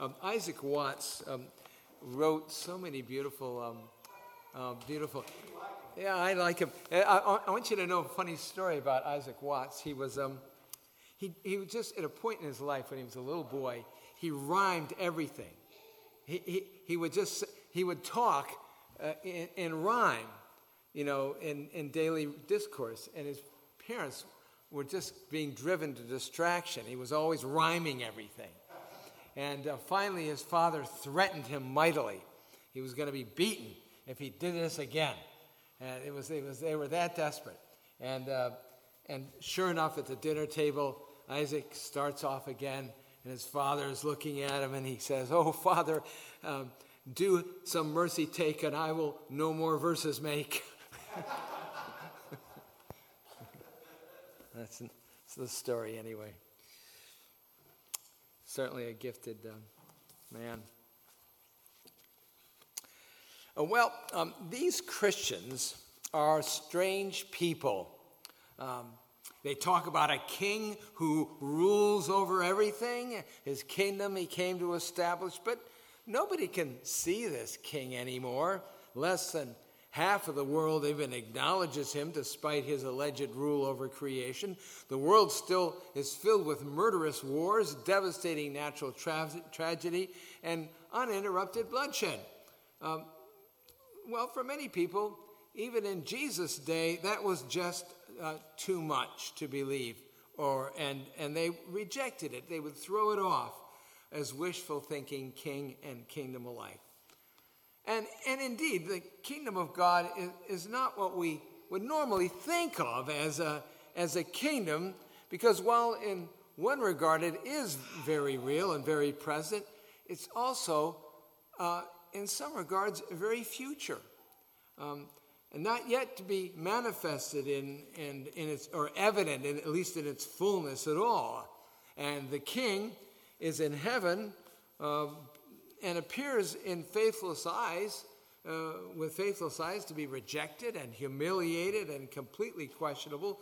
Isaac Watts wrote so many beautiful. Yeah, I like him. I want you to know a funny story about Isaac Watts. He was just at a point in his life when he was a little boy. He rhymed everything. He would talk in rhyme, in daily discourse, and his parents were just being driven to distraction. He was always rhyming everything. And finally, his father threatened him mightily. He was going to be beaten if he did this again. And they were that desperate. And sure enough, at the dinner table, Isaac starts off again, and his father is looking at him, and he says, "Oh, Father, do some mercy take, and I will no more verses make." That's the story anyway. Certainly a gifted man. These Christians are strange people. They talk about a king who rules over everything, his kingdom he came to establish, but nobody can see this king anymore. Less than half of the world even acknowledges him despite his alleged rule over creation. The world still is filled with murderous wars, devastating natural tragedy, and uninterrupted bloodshed. For many people, even in Jesus' day, that was just too much to believe, and they rejected it. They would throw it off as wishful thinking, king and kingdom alike. And indeed, the kingdom of God is not what we would normally think of as a kingdom, because while in one regard it is very real and very present, it's also, in some regards, very future, and not yet to be manifested in its, or evident, at least in its fullness at all. And the king is in heaven, and appears in faithless eyes, with faithless eyes, to be rejected and humiliated and completely questionable.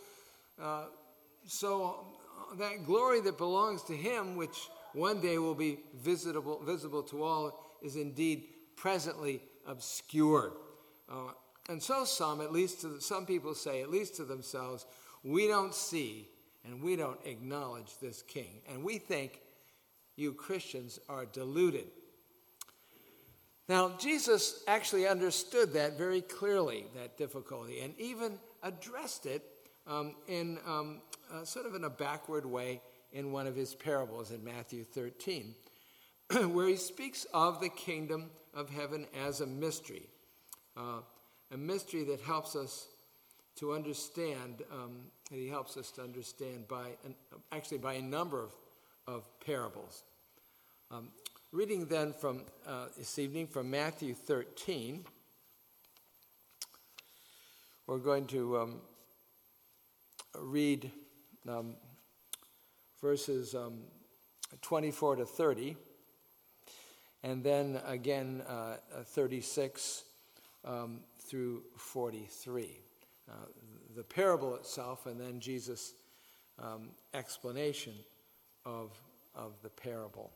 So that glory that belongs to him, which one day will be visible to all, is indeed presently obscured. And so some people say, at least to themselves, we don't see and we don't acknowledge this king. And we think you Christians are deluded. Now, Jesus actually understood that very clearly, that difficulty, and even addressed it in sort of in a backward way in one of his parables in Matthew 13, where he speaks of the kingdom of heaven as a mystery that helps us to understand, by a number of parables. Reading then from this evening from Matthew 13, we're going to read verses 24 to 30, and then again 36 through 43. The parable itself, and then Jesus' explanation of the parable.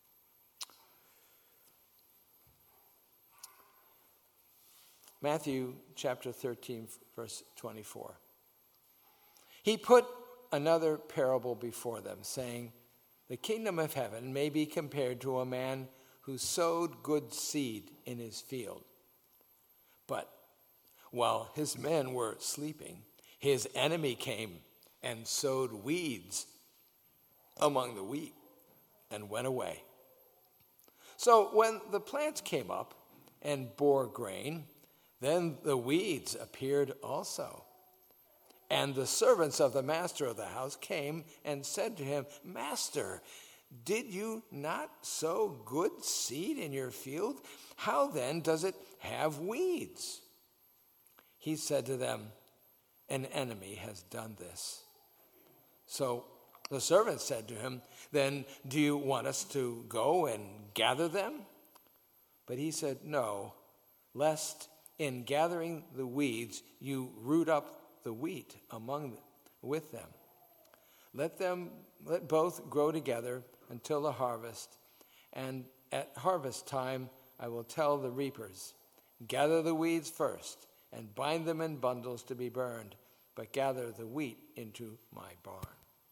Matthew chapter 13, verse 24. He put another parable before them, saying, "The kingdom of heaven may be compared to a man who sowed good seed in his field. But while his men were sleeping, his enemy came and sowed weeds among the wheat and went away. So when the plants came up and bore grain, then the weeds appeared also. And the servants of the master of the house came and said to him, 'Master, did you not sow good seed in your field? How then does it have weeds?' He said to them, 'An enemy has done this.' So the servants said to him, 'Then do you want us to go and gather them?' But he said, 'No, lest in gathering the weeds you root up the wheat with them. Let both grow together until the harvest. And at harvest time I will tell the reapers, gather the weeds first and bind them in bundles to be burned, but gather the wheat into my barn.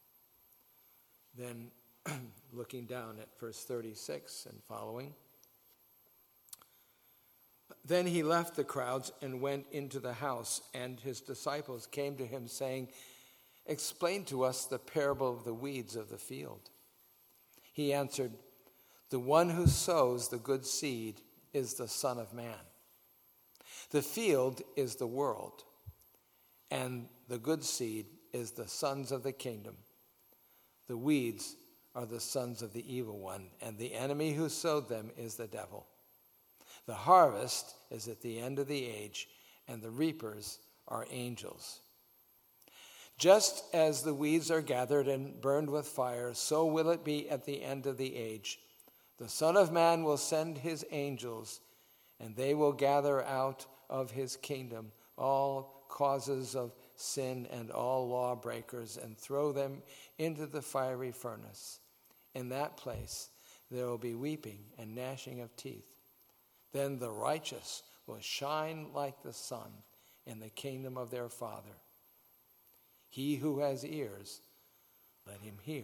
Then looking down at verse 36 and following. Then he left the crowds and went into the house, and his disciples came to him saying, explain to us the parable of the weeds of the field. He answered, the one who sows the good seed is the Son of Man. The field is the world, and the good seed is the sons of the kingdom. The weeds are the sons of the evil one, and the enemy who sowed them is the devil. The harvest is at the end of the age, and the reapers are angels. Just as the weeds are gathered and burned with fire, so will it be at the end of the age. The Son of Man will send his angels, and they will gather out of his kingdom all causes of sin and all lawbreakers and throw them into the fiery furnace. In that place there will be weeping and gnashing of teeth. Then the righteous will shine like the sun in the kingdom of their Father. He who has ears, let him hear.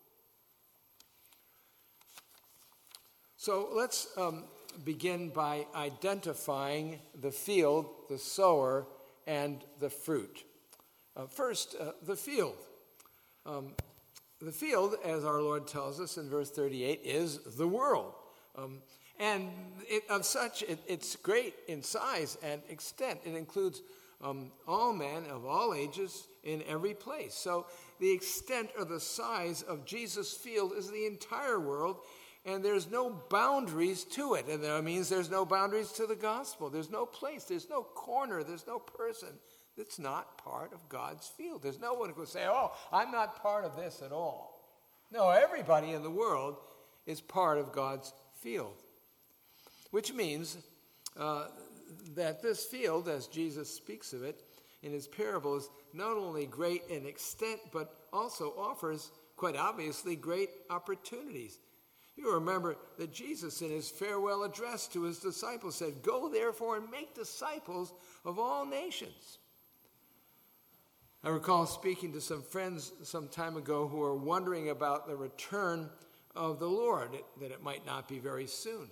So let's begin by identifying the field, the sower, and the fruit. First, the field. The field, as our Lord tells us in verse 38, is the world. And it's great in size and extent. It includes all men of all ages in every place. So the extent or the size of Jesus' field is the entire world, and there's no boundaries to it. And that means there's no boundaries to the gospel. There's no place, there's no corner, there's no person that's not part of God's field. There's no one who can say, oh, I'm not part of this at all. No, everybody in the world is part of God's field. Which means that this field, as Jesus speaks of it in his parable, is not only great in extent, but also offers, quite obviously, great opportunities. You remember that Jesus, in his farewell address to his disciples, said, go therefore and make disciples of all nations. I recall speaking to some friends some time ago who were wondering about the return of the Lord, that it might not be very soon.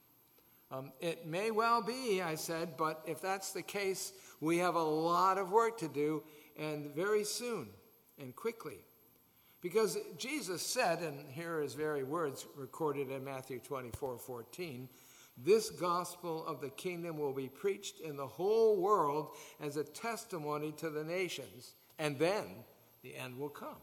It may well be, I said, but if that's the case, we have a lot of work to do, and very soon and quickly. Because Jesus said, and here are his very words recorded in Matthew 24:14, this gospel of the kingdom will be preached in the whole world as a testimony to the nations, and then the end will come.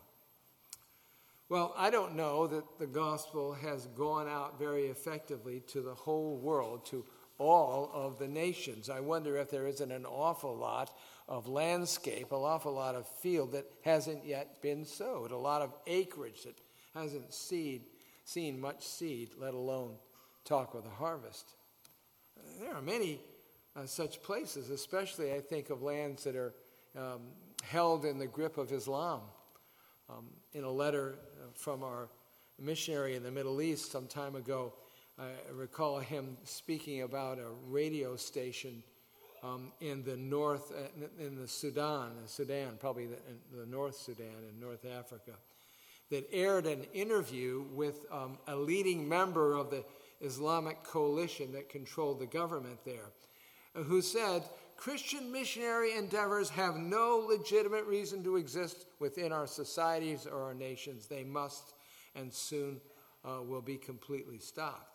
Well, I don't know that the gospel has gone out very effectively to the whole world, to all of the nations. I wonder if there isn't an awful lot of landscape, an awful lot of field that hasn't yet been sowed, a lot of acreage that hasn't seen much seed, let alone talk of the harvest. There are many such places, especially I think of lands that are held in the grip of Islam. In a letter from our missionary in the Middle East some time ago, I recall him speaking about a radio station in the north, in the Sudan, probably the North Sudan in North Africa, that aired an interview with a leading member of the Islamic coalition that controlled the government there, who said, Christian missionary endeavors have no legitimate reason to exist within our societies or our nations. They must and soon will be completely stopped.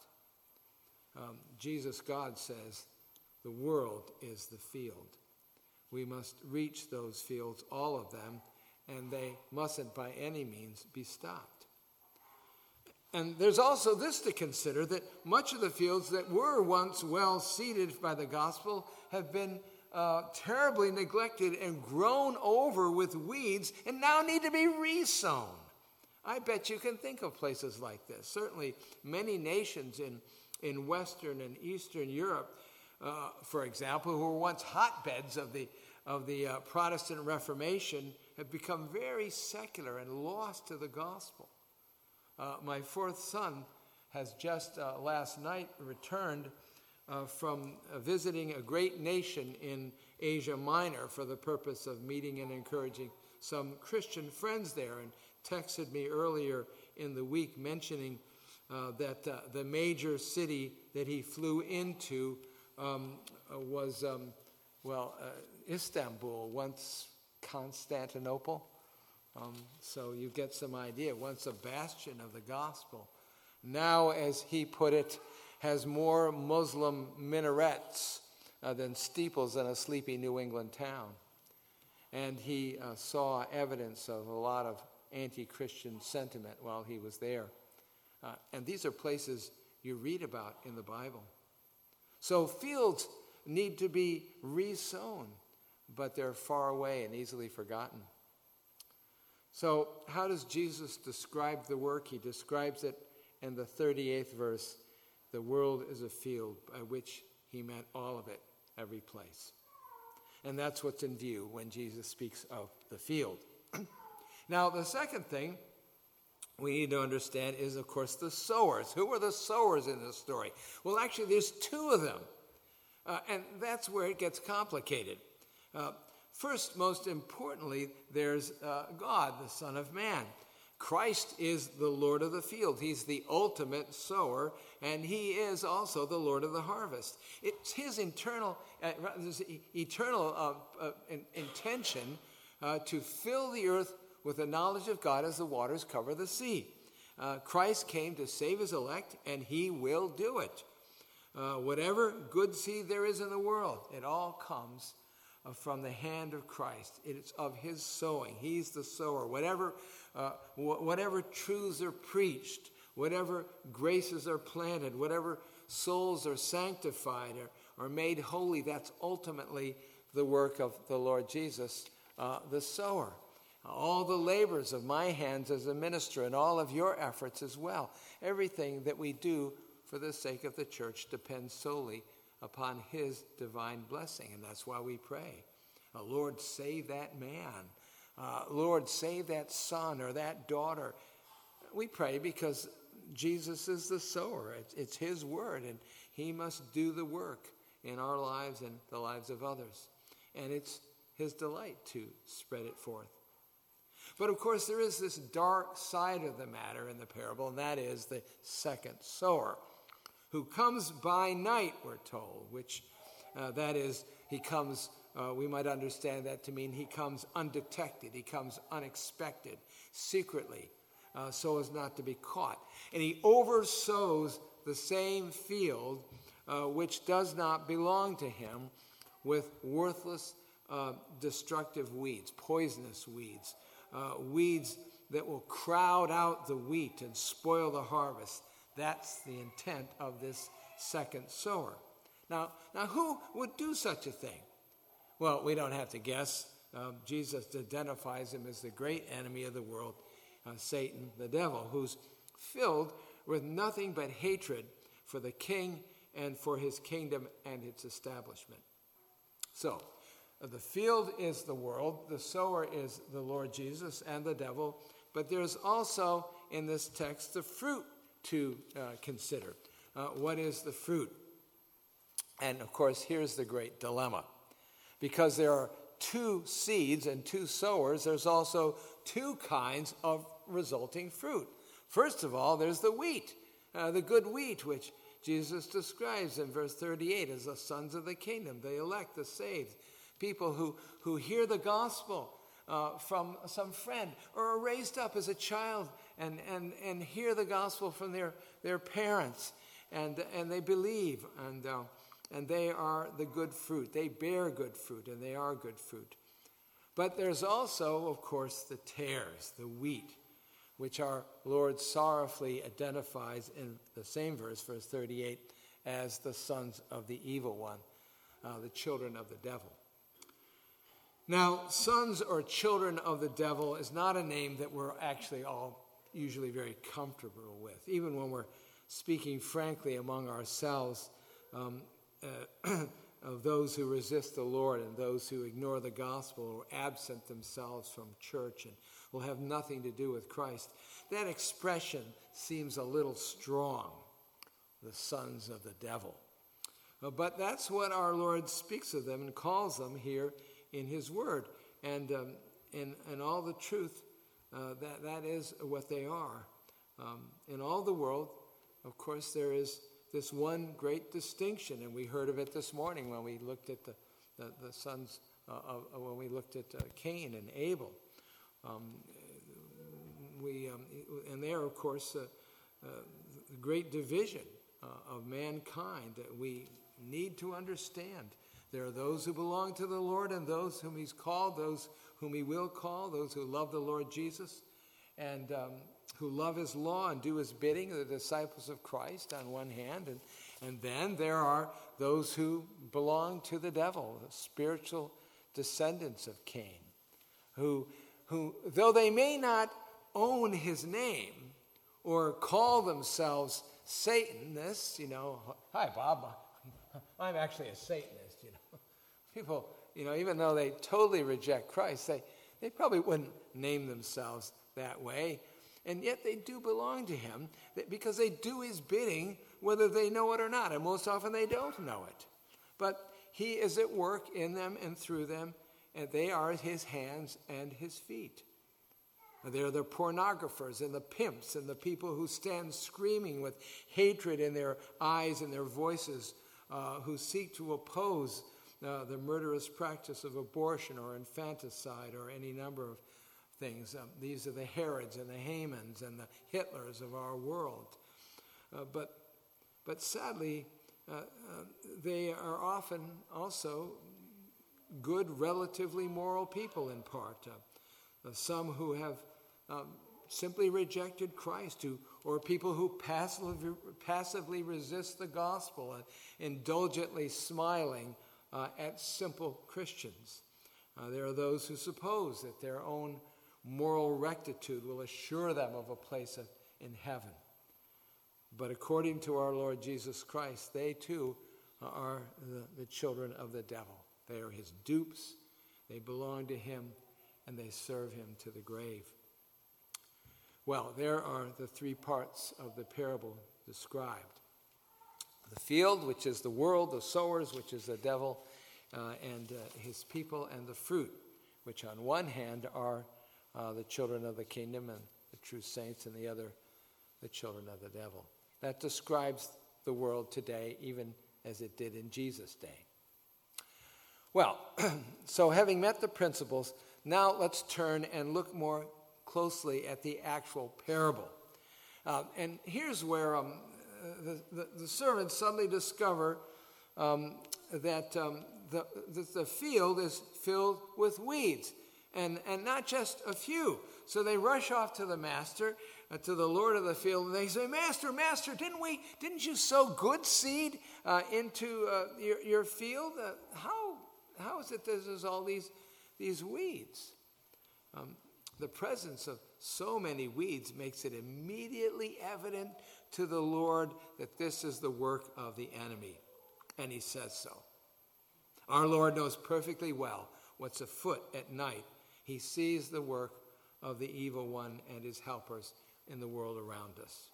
Jesus, God says, the world is the field. We must reach those fields, all of them, and they mustn't by any means be stopped. And there's also this to consider, that much of the fields that were once well seeded by the gospel have been terribly neglected and grown over with weeds and now need to be resown. I bet you can think of places like this. Certainly many nations in Western and Eastern Europe, for example, who were once hotbeds of the Protestant Reformation, have become very secular and lost to the gospel. My fourth son has just last night returned from visiting a great nation in Asia Minor for the purpose of meeting and encouraging some Christian friends there, and texted me earlier in the week mentioning that the major city that he flew into was, Istanbul, once Constantinople. So you get some idea, once a bastion of the gospel. Now, as he put it, has more Muslim minarets than steeples in a sleepy New England town. And he saw evidence of a lot of anti-Christian sentiment while he was there. And these are places you read about in the Bible. So fields need to be resown, but they're far away and easily forgotten. So how does Jesus describe the work? He describes it in the 38th verse. The world is a field, by which he meant all of it, every place. And that's what's in view when Jesus speaks of the field. Now, the second thing we need to understand is, of course, the sowers. Who are the sowers in this story? Well, actually, there's two of them. And that's where it gets complicated. First, most importantly, there's God, the Son of Man. Christ is the Lord of the field. He's the ultimate sower, and he is also the Lord of the harvest. It's his eternal intention to fill the earth with the knowledge of God as the waters cover the sea. Christ came to save his elect, and he will do it. Whatever good seed there is in the world, it all comes from the hand of Christ. It's of his sowing. He's the sower. Whatever truths are preached, whatever graces are planted, whatever souls are sanctified or made holy, that's ultimately the work of the Lord Jesus, the sower. All the labors of my hands as a minister and all of your efforts as well. Everything that we do for the sake of the church depends solely upon his divine blessing. And that's why we pray, Lord, save that man. Lord, save that son or that daughter. We pray because Jesus is the sower. It's his word, and he must do the work in our lives and the lives of others. And it's his delight to spread it forth. But of course, there is this dark side of the matter in the parable, and that is the second sower, who comes by night, we're told, which that is, he comes, we might understand that to mean he comes undetected, he comes unexpected, secretly, so as not to be caught. And he oversows the same field which does not belong to him with worthless, destructive weeds, poisonous weeds, weeds that will crowd out the wheat and spoil the harvest. That's the intent of this second sower. Now, who would do such a thing? Well, we don't have to guess. Jesus identifies him as the great enemy of the world, Satan, the devil, who's filled with nothing but hatred for the king and for his kingdom and its establishment. So, the field is the world, the sower is the Lord Jesus and the devil, but there's also in this text the fruit to consider. What is the fruit? And of course, here's the great dilemma. Because there are two seeds and two sowers, there's also two kinds of resulting fruit. First of all, there's the wheat, the good wheat, which Jesus describes in verse 38 as the sons of the kingdom, the elect, the saved, people who hear the gospel from some friend or are raised up as a child and hear the gospel from their parents, and they believe, and they are the good fruit. They bear good fruit, and they are good fruit. But there's also, of course, the tares, the wheat, which our Lord sorrowfully identifies in the same verse 38, as the sons of the evil one, the children of the devil. Now, sons or children of the devil is not a name that we're actually all usually very comfortable with, even when we're speaking frankly among ourselves of those who resist the Lord and those who ignore the gospel or absent themselves from church and will have nothing to do with Christ. That expression seems a little strong, the sons of the devil. But that's what our Lord speaks of them and calls them here in his word. And in all the truth, that is what they are. In all the world, of course, there is this one great distinction, and we heard of it this morning when we looked at the sons, when we looked at Cain and Abel. And there, of course, the great division of mankind that we need to understand. There are those who belong to the Lord and those whom he's called, those whom he will call, those who love the Lord Jesus and who love his law and do his bidding, the disciples of Christ on one hand. And then there are those who belong to the devil, the spiritual descendants of Cain, who though they may not own his name or call themselves Satanists, hi, Bob, I'm actually a Satanist, People, even though they totally reject Christ, they probably wouldn't name themselves that way. And yet they do belong to him because they do his bidding, whether they know it or not. And most often they don't know it. But he is at work in them and through them, and they are his hands and his feet. They're the pornographers and the pimps and the people who stand screaming with hatred in their eyes and their voices, who seek to oppose the murderous practice of abortion or infanticide or any number of things. These are the Herods and the Hamans and the Hitlers of our world. But sadly, they are often also good, relatively moral people in part. Some who have simply rejected Christ, or people who passively resist the gospel and indulgently smiling at simple Christians. There are those who suppose that their own moral rectitude will assure them of a place in heaven. But according to our Lord Jesus Christ, they too are the children of the devil. They are his dupes, they belong to him, and they serve him to the grave. Well, there are the three parts of the parable described. The field, which is the world, the sowers, which is the devil, and his people, and the fruit, which on one hand are the children of the kingdom and the true saints, and the other, the children of the devil. That describes the world today, even as it did in Jesus' day. Well, so having met the principles, now let's turn and look more closely at the actual parable. And here's where the servants suddenly discover that the field is filled with weeds, and not just a few. So they rush off to the master, to the Lord of the field, and they say, Master, didn't you sow good seed into your field? How is it there's all these weeds? The presence of so many weeds makes it immediately evident to the Lord that this is the work of the enemy, and he says so. Our Lord knows perfectly well what's afoot at night. He sees the work of the evil one and his helpers in the world around us.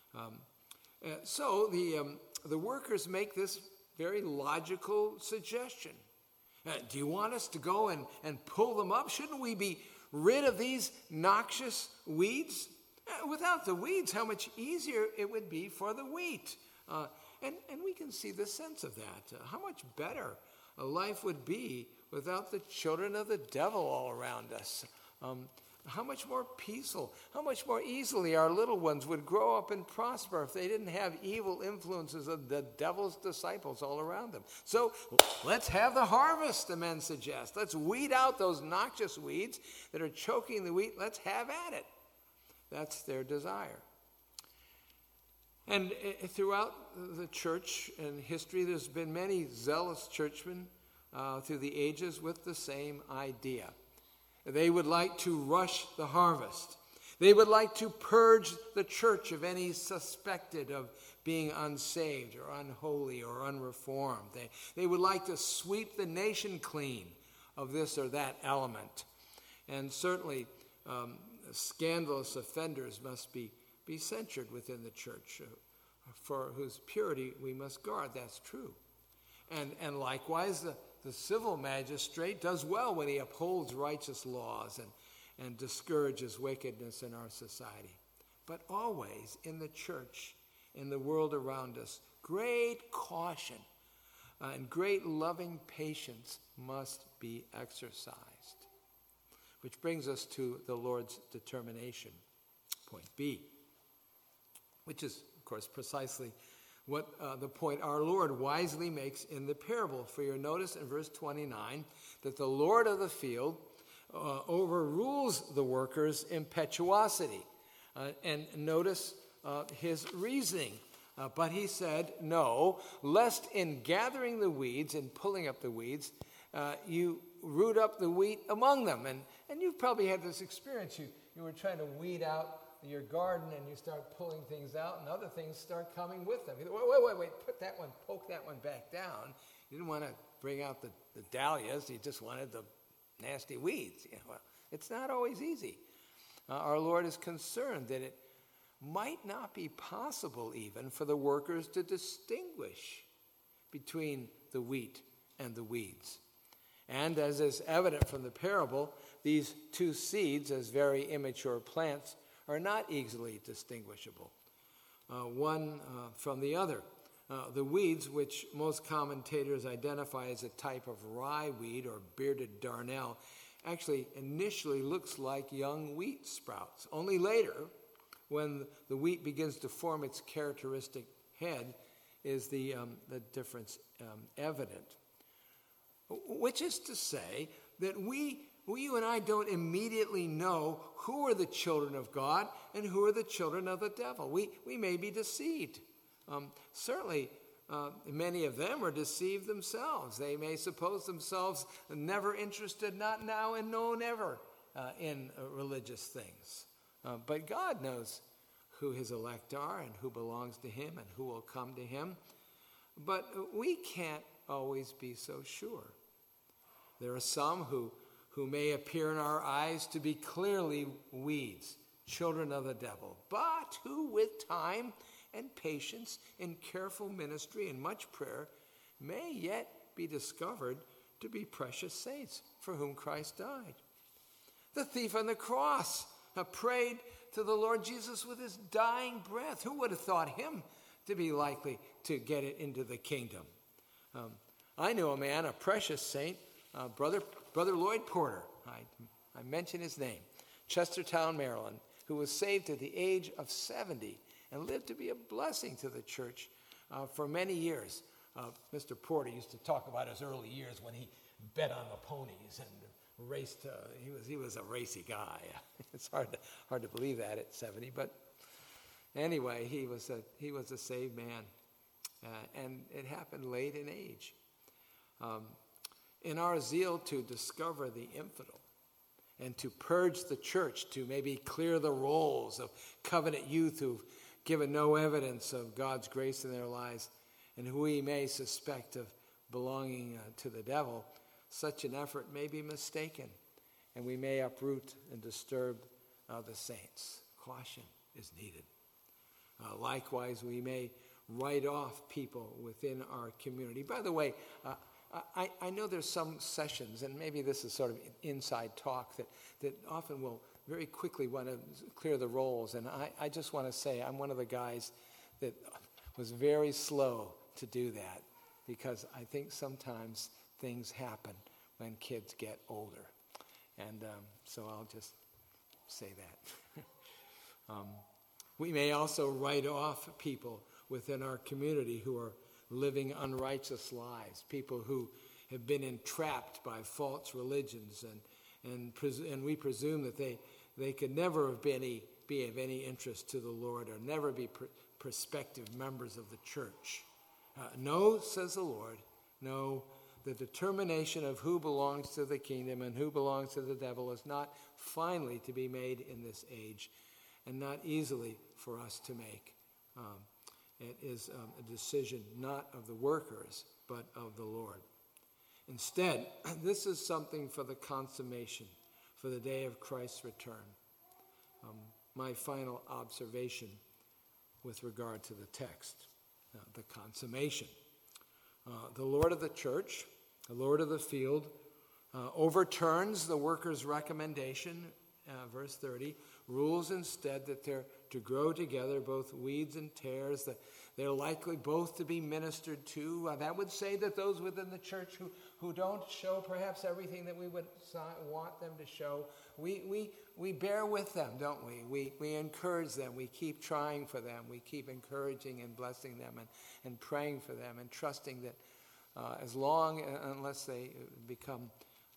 So the workers make this very logical suggestion. Do you want us to go and pull them up? Shouldn't we be rid of these noxious weeds? Without the weeds, how much easier it would be for the wheat. And we can see the sense of that. How much better a life would be without the children of the devil all around us. How much more peaceful, how much more easily our little ones would grow up and prosper if they didn't have evil influences of the devil's disciples all around them. So let's have the harvest, the men suggest. Let's weed out those noxious weeds that are choking the wheat. Let's have at it. That's their desire. And throughout the church and history, there's been many zealous churchmen through the ages with the same idea. They would like to rush the harvest. They would like to purge the church of any suspected of being unsaved or unholy or unreformed. They would like to sweep the nation clean of this or that element. And certainly scandalous offenders must be censured within the church, for whose purity we must guard. That's true. And likewise, the civil magistrate does well when he upholds righteous laws and discourages wickedness in our society. But always in the church, in the world around us, great caution and great loving patience must be exercised. Which brings us to the Lord's determination, point B, which is, of course, precisely what the point our Lord wisely makes in the parable. For you notice in verse 29 that the Lord of the field overrules the workers' impetuosity. And notice his reasoning. But he said, no, lest in gathering the weeds and pulling up the weeds, you root up the wheat among them. And you've probably had this experience. You were trying to weed out your garden and you start pulling things out and other things start coming with them. Wait, poke that one back down. You didn't want to bring out the dahlias. You just wanted the nasty weeds. Well, it's not always easy. Our Lord is concerned that it might not be possible even for the workers to distinguish between the wheat and the weeds. And as is evident from the parable, these two seeds, as very immature plants, are not easily distinguishable, one from the other. The weeds, which most commentators identify as a type of rye weed or bearded darnel, actually initially looks like young wheat sprouts. Only later, when the wheat begins to form its characteristic head, is the difference evident. Which is to say that you and I don't immediately know who are the children of God and who are the children of the devil. We may be deceived. Certainly, many of them are deceived themselves. They may suppose themselves never interested, not now and no never, in religious things. But God knows who his elect are and who belongs to him and who will come to him. But we can't always be so sure. There are some who may appear in our eyes to be clearly weeds, children of the devil, but who with time and patience and careful ministry and much prayer may yet be discovered to be precious saints for whom Christ died. The thief on the cross prayed to the Lord Jesus with his dying breath. Who would have thought him to be likely to get it into the kingdom? I knew a man, a precious saint, Brother Lloyd Porter, I mention his name, Chestertown, Maryland, who was saved at the age of 70 and lived to be a blessing to the church for many years. Mr. Porter used to talk about his early years when he bet on the ponies and raced. He was a racy guy. It's hard to believe that at 70, but anyway, he was a saved man, and it happened late in age. In our zeal to discover the infidel and to purge the church, to maybe clear the rolls of covenant youth who've given no evidence of God's grace in their lives and who we may suspect of belonging to the devil, such an effort may be mistaken and we may uproot and disturb the saints. Caution is needed. Likewise, we may write off people within our community. By the way, I know there's some sessions, and maybe this is sort of inside talk, that often will very quickly want to clear the roles. And I just want to say I'm one of the guys that was very slow to do that, because I think sometimes things happen when kids get older. And so I'll just say that. We may also write off people within our community who are living unrighteous lives, people who have been entrapped by false religions, and we presume that they could never be of any interest to the Lord or never be prospective members of the church. No, says the Lord, no, the determination of who belongs to the kingdom and who belongs to the devil is not finally to be made in this age, and not easily for us to make. It is a decision not of the workers, but of the Lord. Instead, this is something for the consummation, for the day of Christ's return. My final observation with regard to the text, the consummation. The Lord of the church, the Lord of the field, overturns the worker's recommendation, verse 30, rules instead that they're to grow together, both weeds and tares, that they're likely both to be ministered to. That would say that those within the church who don't show perhaps everything that we would want them to show, we bear with them, don't we? We encourage them. We keep trying for them. We keep encouraging and blessing them and praying for them and trusting that unless they become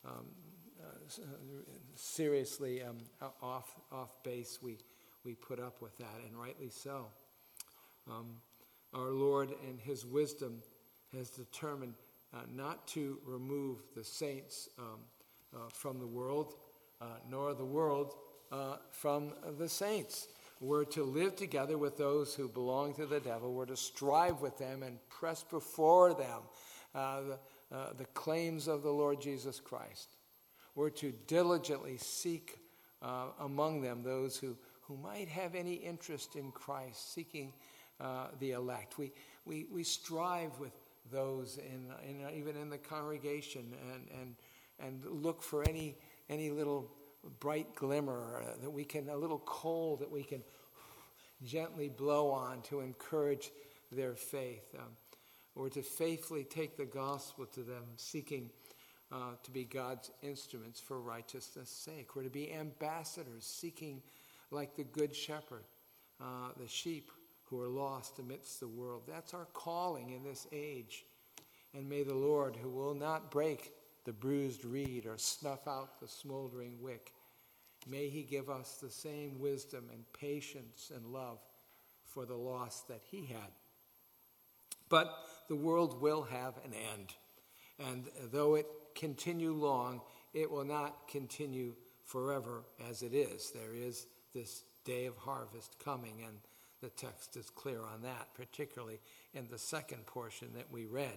seriously off base, we put up with that, and rightly so. Our Lord in his wisdom has determined not to remove the saints from the world, nor the world from the saints. We're to live together with those who belong to the devil. We're to strive with them and press before them the claims of the Lord Jesus Christ. We're to diligently seek among them those who might have any interest in Christ, seeking the elect. We strive with those even in the congregation and look for any little bright glimmer that we can, a little coal that we can gently blow on to encourage their faith. Or to faithfully take the gospel to them, seeking to be God's instruments for righteousness' sake. We're to be ambassadors, seeking, like the good shepherd, the sheep who are lost amidst the world. That's our calling in this age. And may the Lord, who will not break the bruised reed or snuff out the smoldering wick, may he give us the same wisdom and patience and love for the lost that he had. But the world will have an end. And though it continue long, it will not continue forever as it is. There is this day of harvest coming, and the text is clear on that, particularly in the second portion that we read.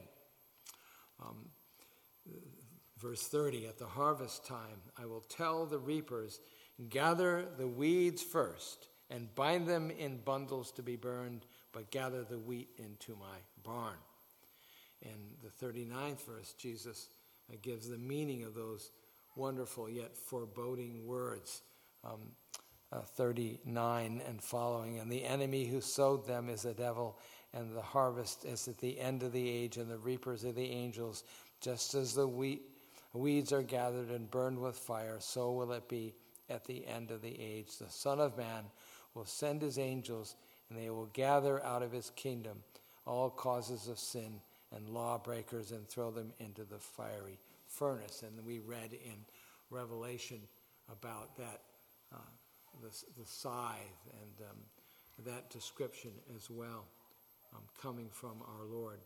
Verse 30, at the harvest time, I will tell the reapers, gather the weeds first and bind them in bundles to be burned, but gather the wheat into my barn. In the 39th verse, Jesus gives the meaning of those wonderful yet foreboding words. 39 and following, and the enemy who sowed them is the devil, and the harvest is at the end of the age, and the reapers are the angels. Just as the weeds are gathered and burned with fire, so will it be at the end of the age. The Son of Man will send his angels, and they will gather out of his kingdom all causes of sin and lawbreakers and throw them into the fiery furnace. And we read in Revelation about that, the scythe and that description as well, coming from our Lord.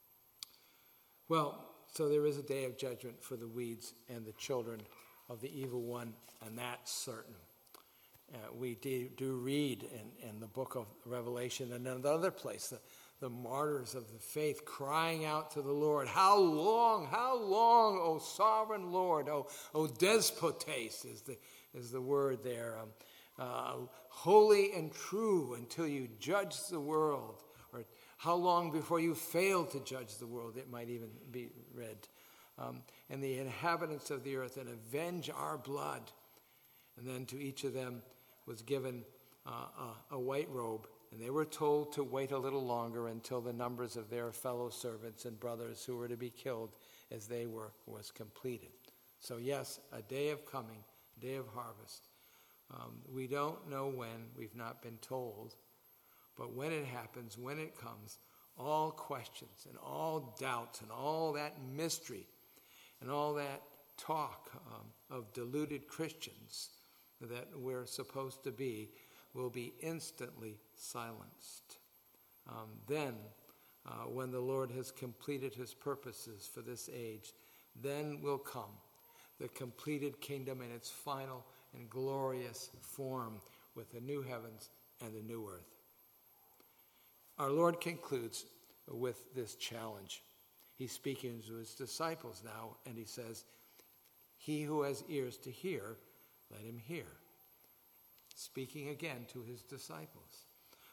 Well, so there is a day of judgment for the weeds and the children of the evil one, and that's certain. We do read in the book of Revelation and in another place the martyrs of the faith crying out to the Lord, how long, O sovereign Lord, O despotes is the word there, holy and true until you judge the world, or how long before you fail to judge the world, it might even be read, and the inhabitants of the earth, and avenge our blood. And then to each of them was given a white robe, and they were told to wait a little longer until the numbers of their fellow servants and brothers who were to be killed as they were was completed. So yes, a day of coming, day of harvest. We don't know when, we've not been told, but when it happens, when it comes, all questions and all doubts and all that mystery and all that talk of deluded Christians that we're supposed to be will be instantly silenced. Then, when the Lord has completed his purposes for this age, then will come the completed kingdom in its final and glorious form with the new heavens and the new earth. Our Lord concludes with this challenge. He's speaking to his disciples now, and he says, he who has ears to hear, let him hear. Speaking again to his disciples.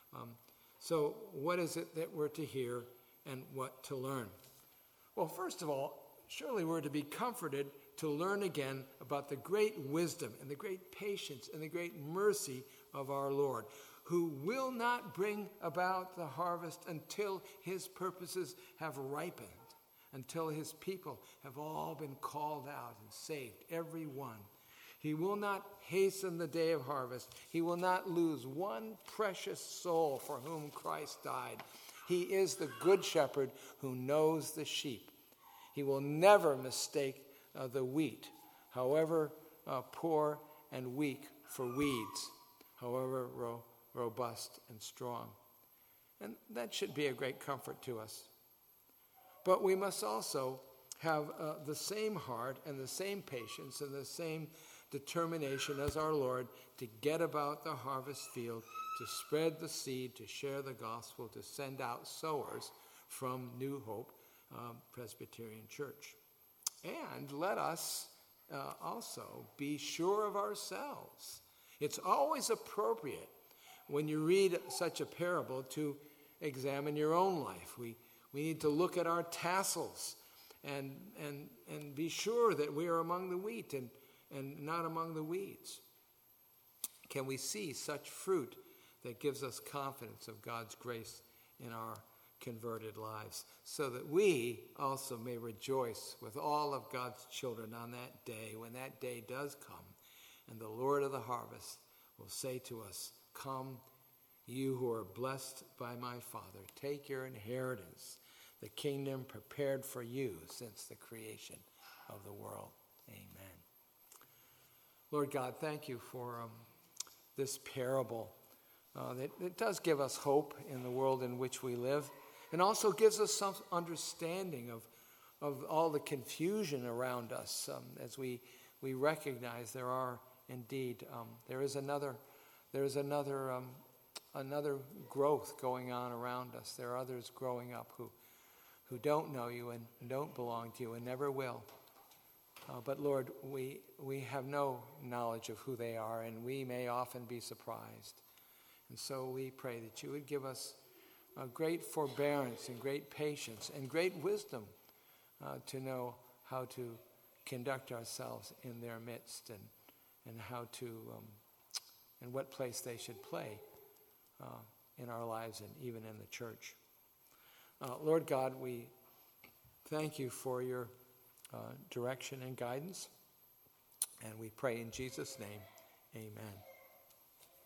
So what is it that we're to hear and what to learn? Well, first of all, surely we're to be comforted to learn again about the great wisdom and the great patience and the great mercy of our Lord, who will not bring about the harvest until his purposes have ripened, until his people have all been called out and saved, every one. He will not hasten the day of harvest. He will not lose one precious soul for whom Christ died. He is the good shepherd who knows the sheep. He will never mistake the wheat, however poor and weak, for weeds, however robust and strong. And that should be a great comfort to us. But we must also have the same heart and the same patience and the same determination as our Lord to get about the harvest field, to spread the seed, to share the gospel, to send out sowers from New Hope Presbyterian Church. And let us also be sure of ourselves. It's always appropriate when you read such a parable to examine your own life. We need to look at our tassels and be sure that we are among the wheat and not among the weeds. Can we see such fruit that gives us confidence of God's grace in our converted lives, so that we also may rejoice with all of God's children on that day, when that day does come, and the Lord of the harvest will say to us, "Come, you who are blessed by my Father, take your inheritance, the kingdom prepared for you since the creation of the world." Amen. Lord God, thank you for this parable. It does give us hope in the world in which we live, and also gives us some understanding of all the confusion around us, as we recognize there are indeed there is another growth going on around us. There are others growing up who don't know you and don't belong to you and never will. But Lord, we have no knowledge of who they are, and we may often be surprised. And so we pray that you would give us a great forbearance and great patience and great wisdom to know how to conduct ourselves in their midst, and how to and what place they should play in our lives and even in the church. Lord God, we thank you for your direction and guidance, and we pray in Jesus' name, amen.